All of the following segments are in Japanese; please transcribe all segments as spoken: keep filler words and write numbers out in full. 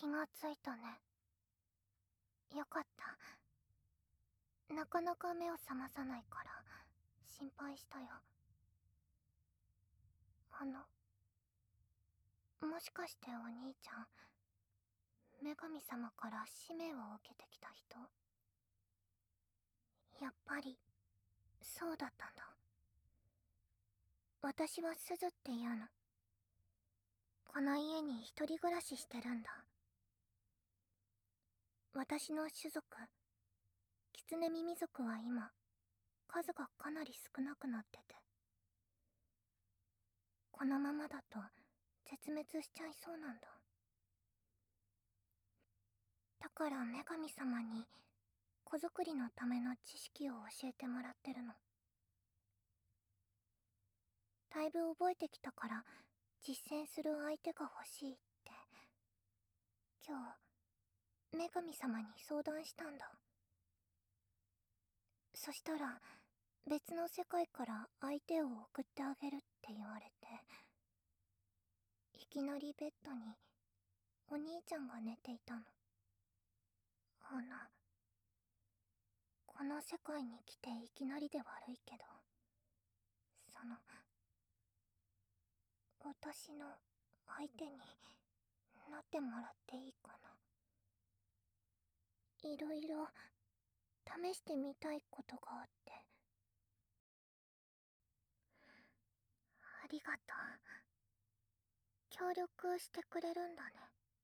気がついたね。よかった。なかなか目を覚まさないから心配したよ。あの、もしかしてお兄ちゃん、女神様から使命を受けてきた人？やっぱりそうだったんだ。私はすずっていうの。この家に一人暮らししてるんだ。私の種族、狐耳族は今、数がかなり少なくなってて、このままだと絶滅しちゃいそうなんだ。だから女神様に子作りのための知識を教えてもらってるの。だいぶ覚えてきたから実践する相手が欲しいって、今日女神様に相談したんだ。そしたら別の世界から相手を送ってあげるって言われて、いきなりベッドにお兄ちゃんが寝ていたの。あの、この世界に来ていきなりで悪いけど、その、私の相手になってもらっていいかな。いろいろ試してみたいことがあって。ありがとう。協力してくれるんだね。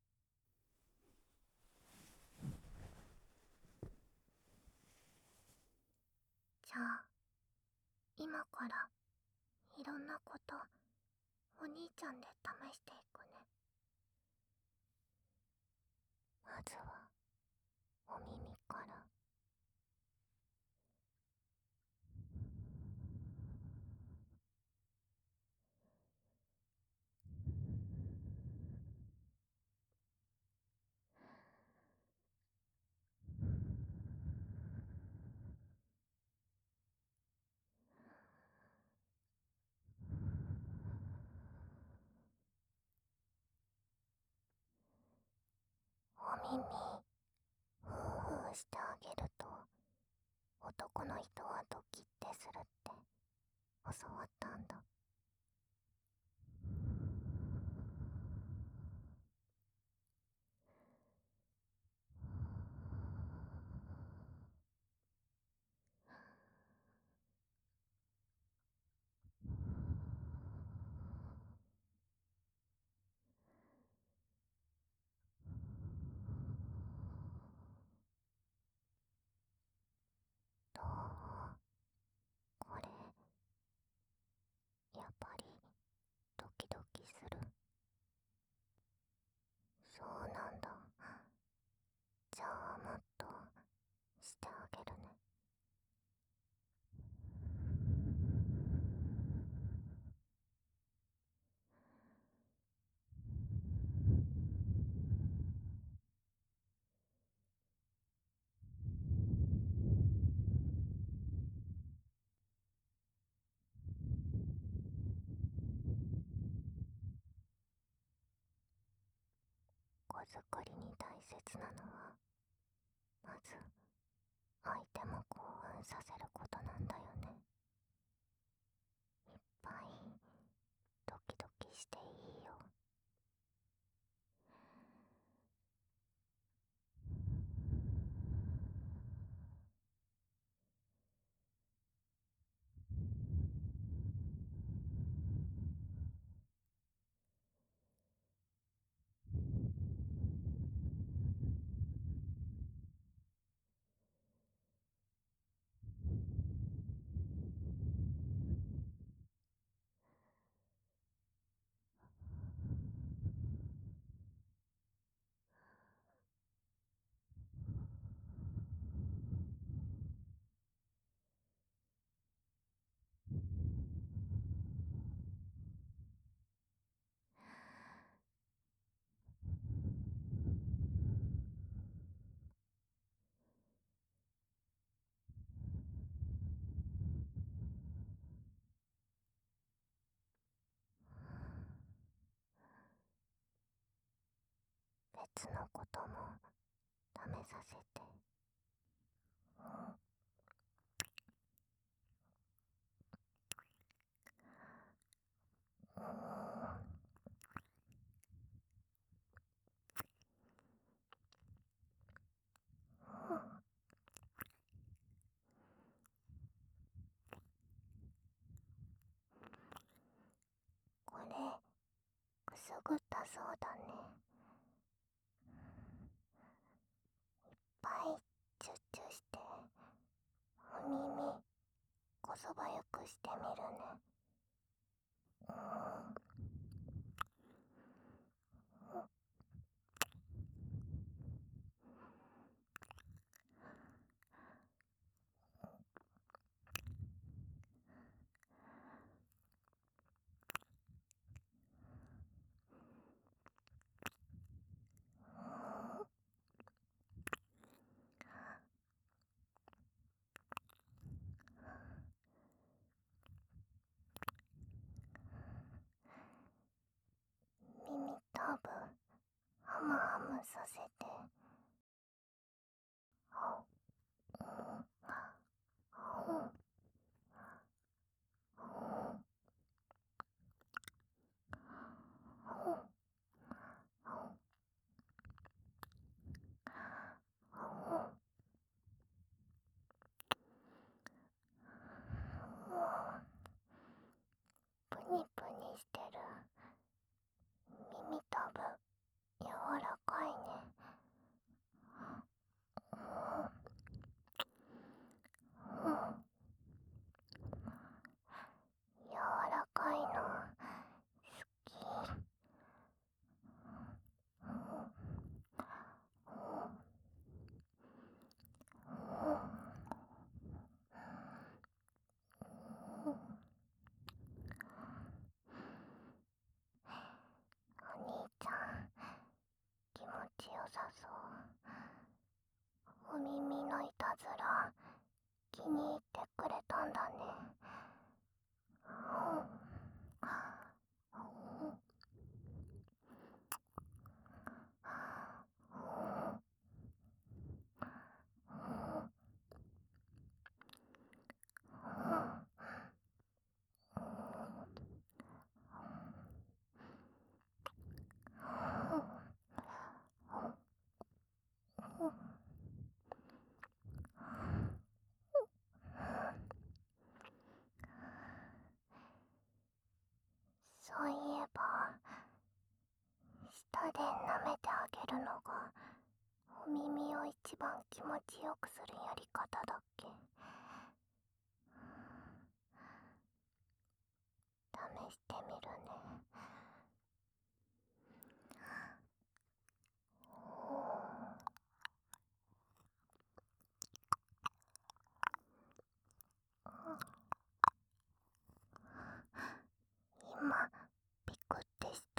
じゃあ、今からいろんなことお兄ちゃんで試していくね。まずはお耳から。お耳ふうふうしてあげると男の人はドキッてするって教わったんだ。どう？これやっぱりドキドキする？そうなんだ。じゃあもっとしてあげるね。子作りに大切なのは、まず相手も興奮させることなんだよね。いっぱいドキドキしていいよ。 別のことも試させて。これくすぐったそうだね。いっぱいチュッチュしてお耳こそばゆくしてみるね。耳たぶハムハムさせて。プニプニしてる。耳たぶ柔らかいね。柔らかいの好き。お兄ちゃん気持ちよさそう。お耳のいたずら気に入ってくれたんだね。そういえば舌で舐めてあげるのがお耳を一番気持ちよくするやり方だっけ。試してみるね。今ピクってした。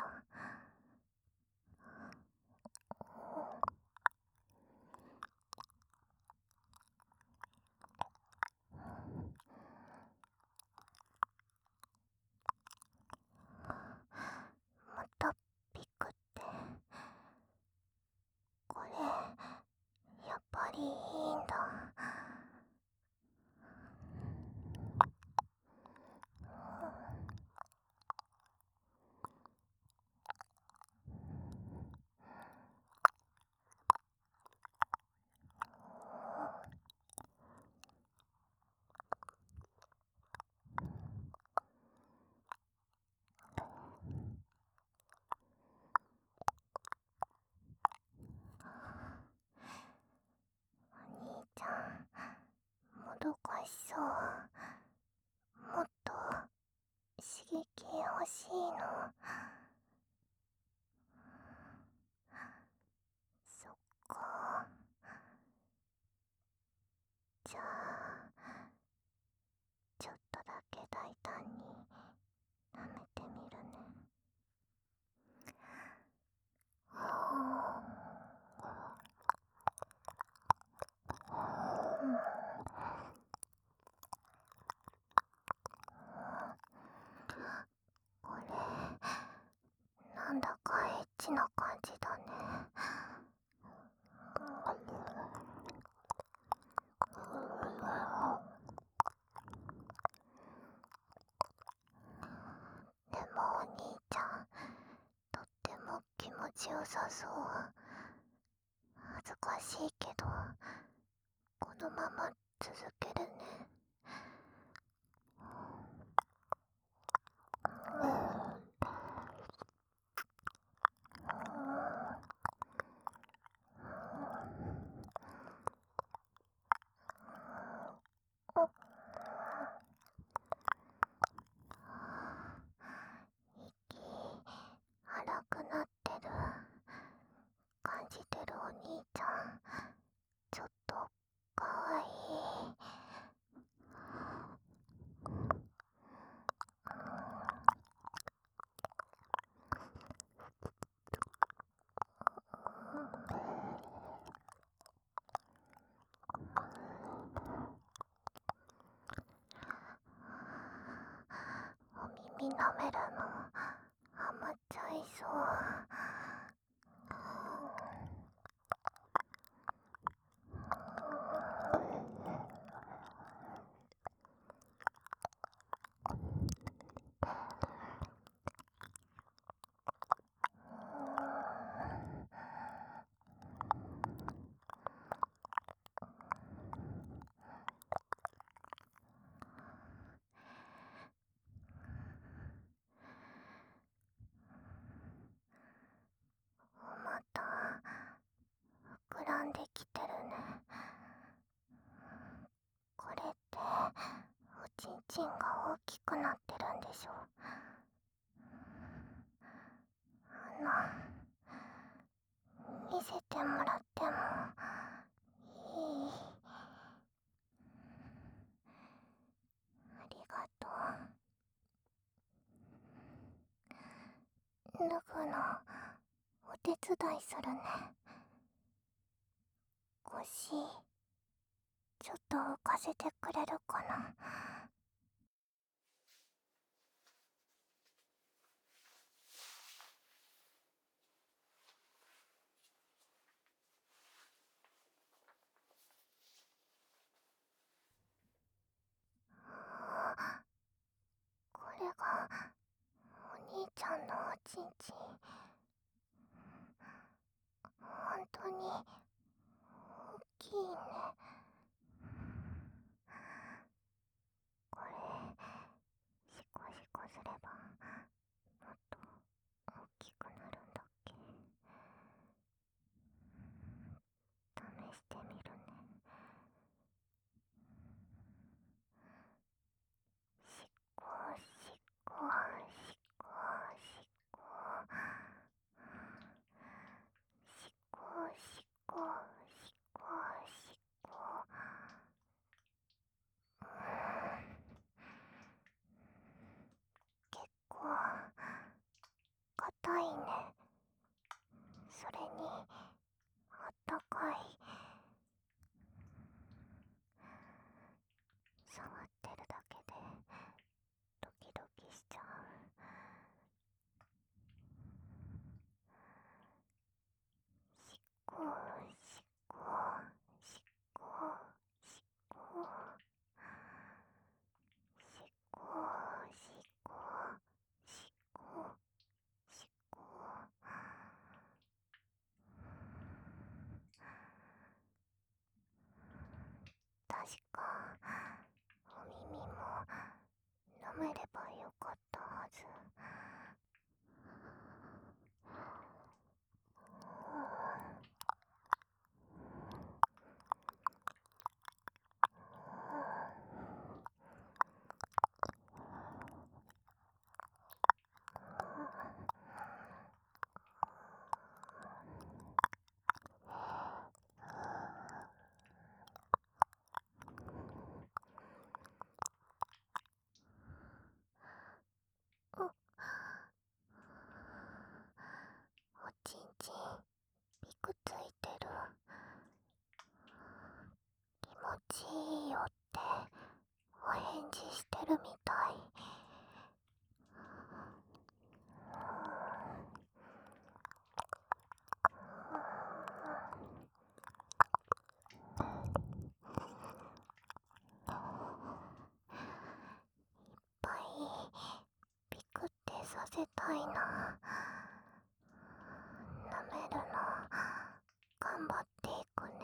またピクって。これやっぱりいいんだ。お兄ちゃんもどかしそう。もっと刺激欲しいの。そっか。じゃあちょっとだけ大胆に舐めてみるね。これしな感じだね。でもお兄ちゃん、とっても気持ちよさそう。恥ずかしいけど、このまま続けるね。息荒くなってる。感じてるお兄ちゃん、ちょっとかわいい。お耳舐めるのハマっちゃいそう。また膨らんできてるね。これっておちんちんが大きくなってるんでしょ。あの見せてもらってもいい？ありがとう。脱ぐのお手伝いするね。腰ちょっと浮かせてくれるかな。これがお兄ちゃんのおちんちん。本当に大きいね。これシコシコすればもっと大きくなるんだっけ。試してみるね。しこしこしこしこしこしこしこしこ。うーん、結構硬いね。それにあったかい。触ってるだけでドキドキしちゃう。しこしこしこしこしこしこしこしこ。確かお耳も舐めればよかったはず。おちんちんピクついてる。気持ちいいよってお返事してるみたい。 せたいな。舐めるの頑張っていくね。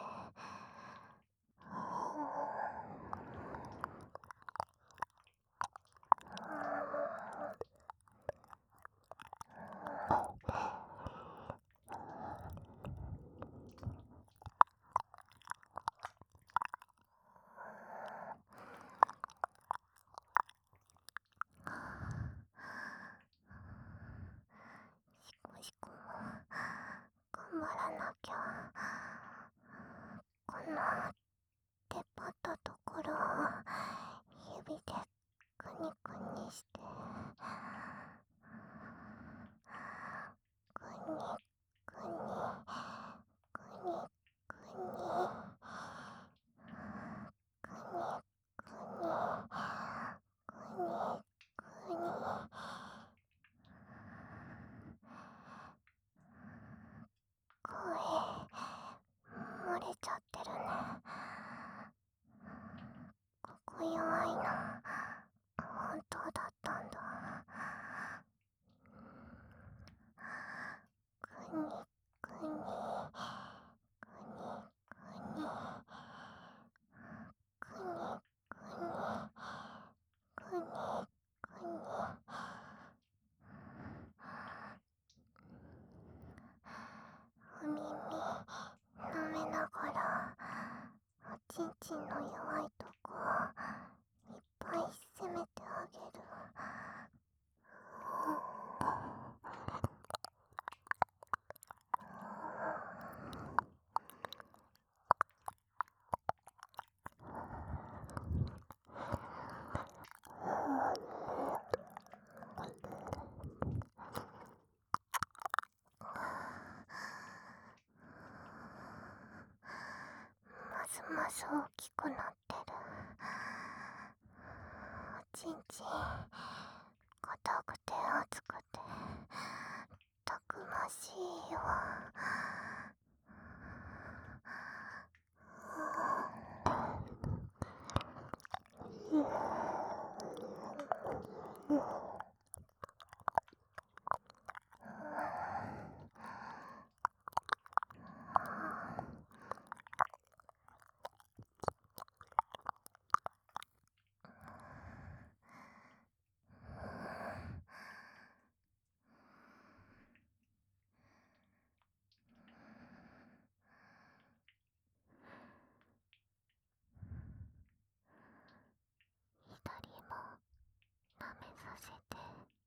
シコシコも頑張らなきゃ。この出っ張ったところを指でくにくにしてくにくにくにくにくにくにくにくに声漏れちゃってるね。ここ弱いの本当だったんだ。くにくにくにくにくにくにくにお耳舐めながらおちんちんの弱いとこいっぱい攻めてあげる。ますます大きくなってる。おちんちん硬くて熱くてたくましいよ。左も舐めさせて。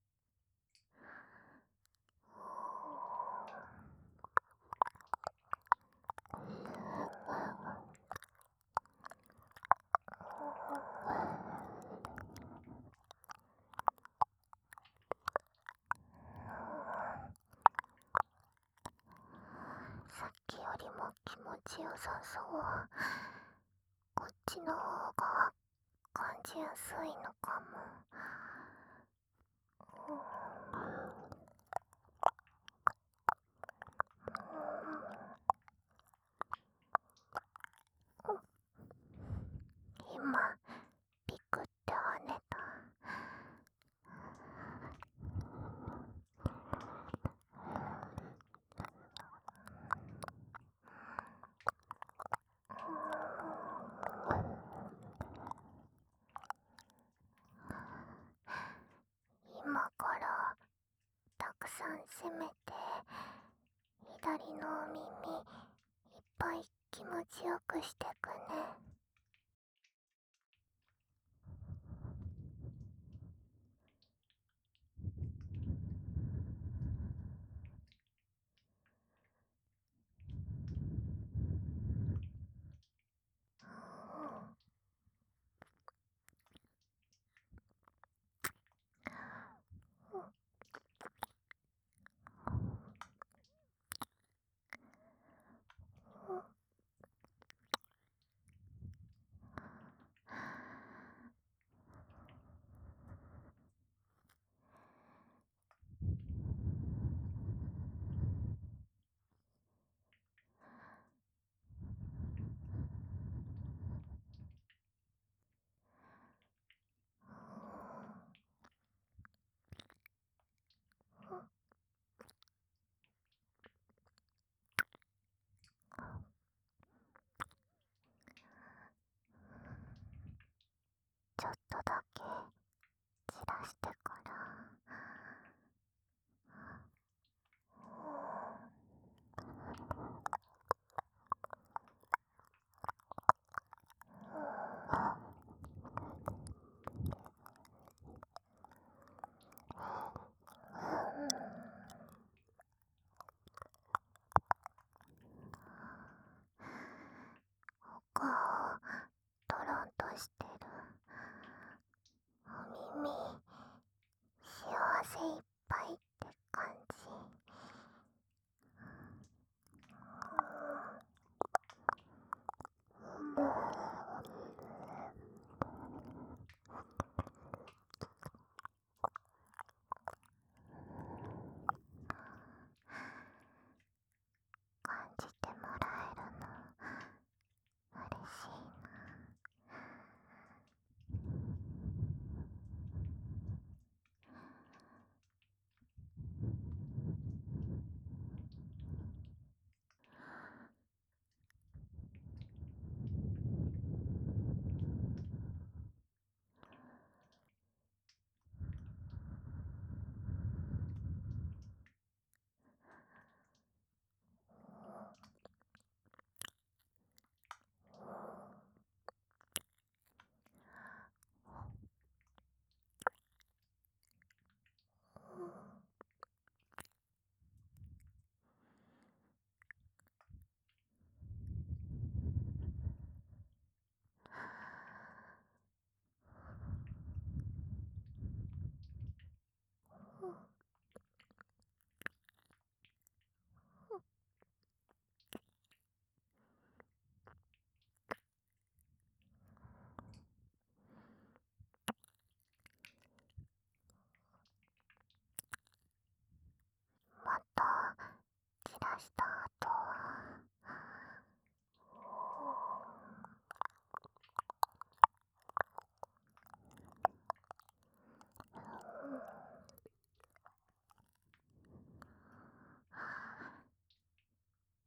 さっきよりも気持ちよさそう。こっちの方が感じやすいのかも。今ピクって跳ねた。今からたくさん攻めて左のお耳いっぱい気持ちよくしてくね。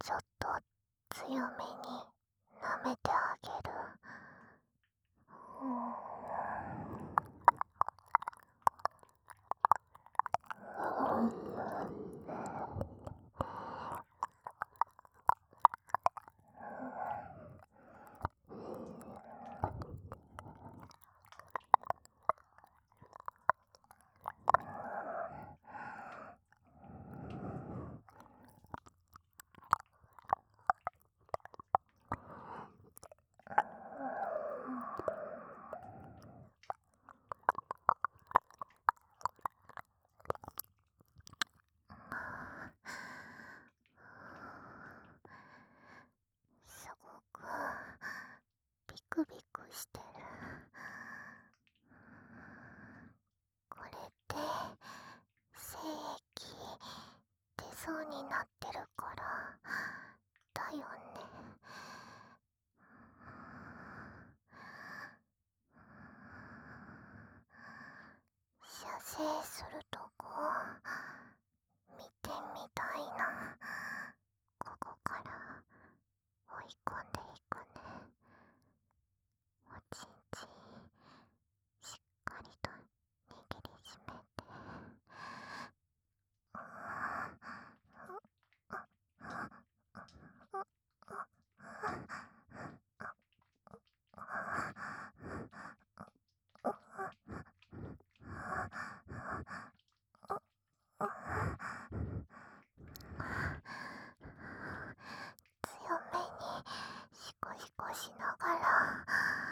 ちょっと強めに舐めてあげる。すごくビクビクしてる。これって精液出そうになってるからだよね。射精するとこ見てみたいな。ここから追い込んでいくね。おちんちしっかりと握りしめて。強めにシコシコしながら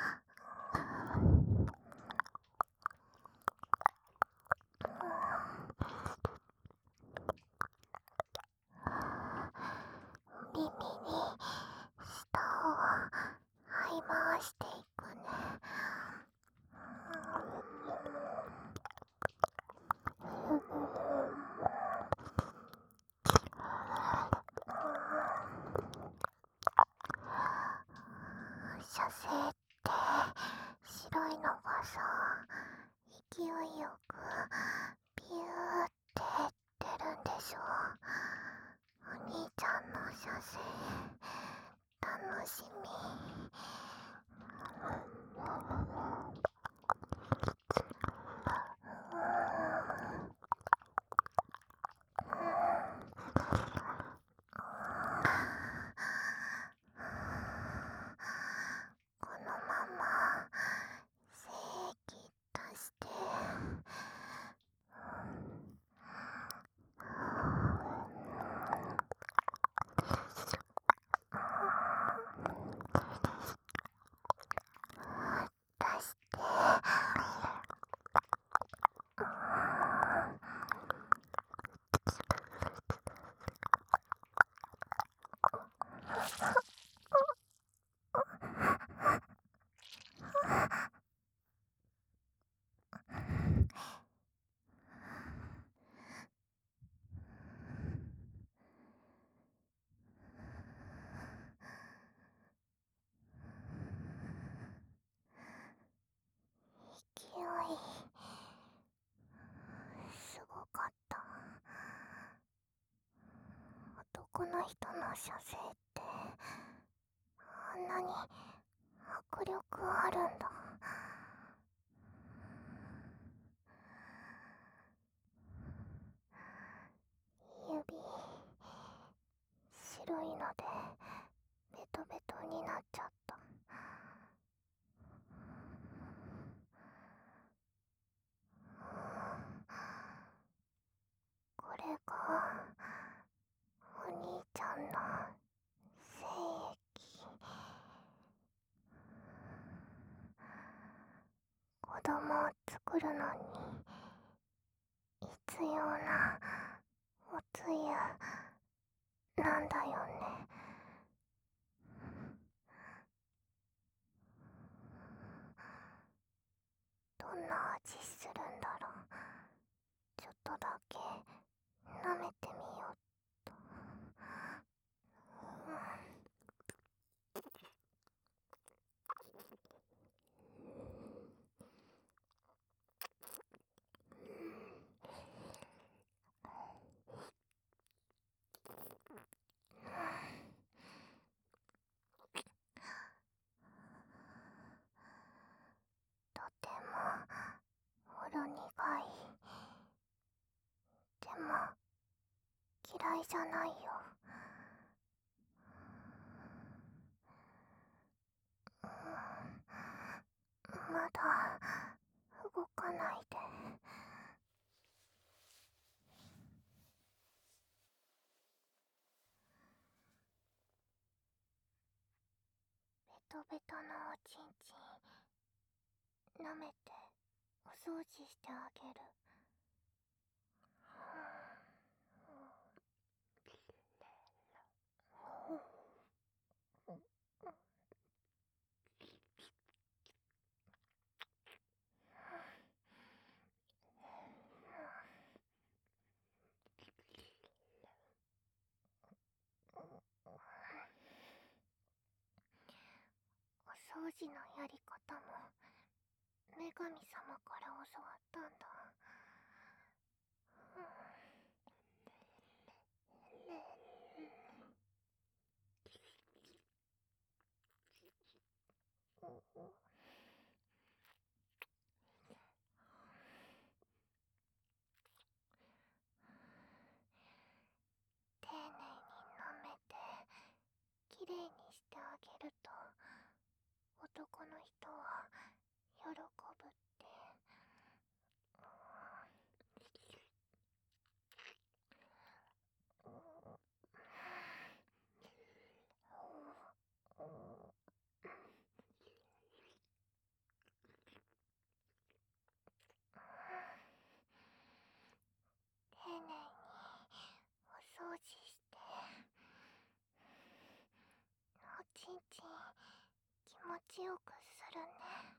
耳に舌を這い回していくね。射精って白いのがさ、勢いよくビューって出るんでしょ。お兄ちゃんの射精楽しみ。このまま精液出して出して勢いすごかった。男の人の射精ってあんなに迫力あるんだ。指白いのでベトベトになっちゃった。これがお兄ちゃんの精液。子供を作るのに必要なおつゆなんだよね。どんな味するんだろう。ちょっとだけ舐めてみようっと。 じゃないよ。まだ動かないで。ベトベトのおちんちん舐めてお掃除してあげる。お掃除のやり方も女神様から教わったんだ。丁寧に舐めてきれいにしてあげると男の人は喜ぶって。丁寧にお掃除しておちんちん気持ちよくするね。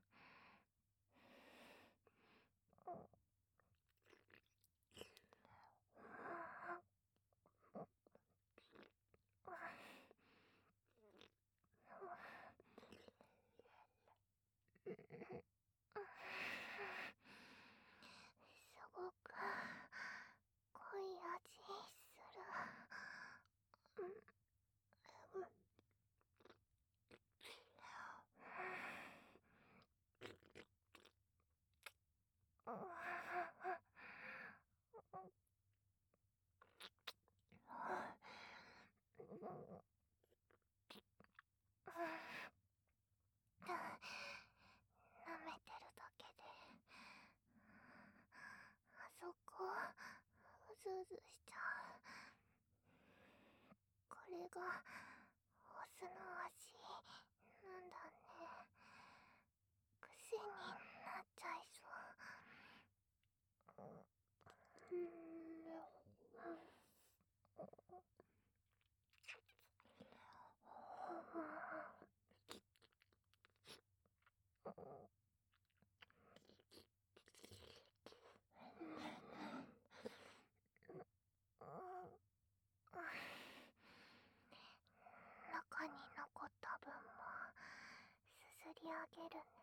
すごく濃い味する。舐めてるだけであそこうずうずしちゃう。これがオスの味なんだね。癖になっちゃいそう。うん中に残った分もすすりあげるね。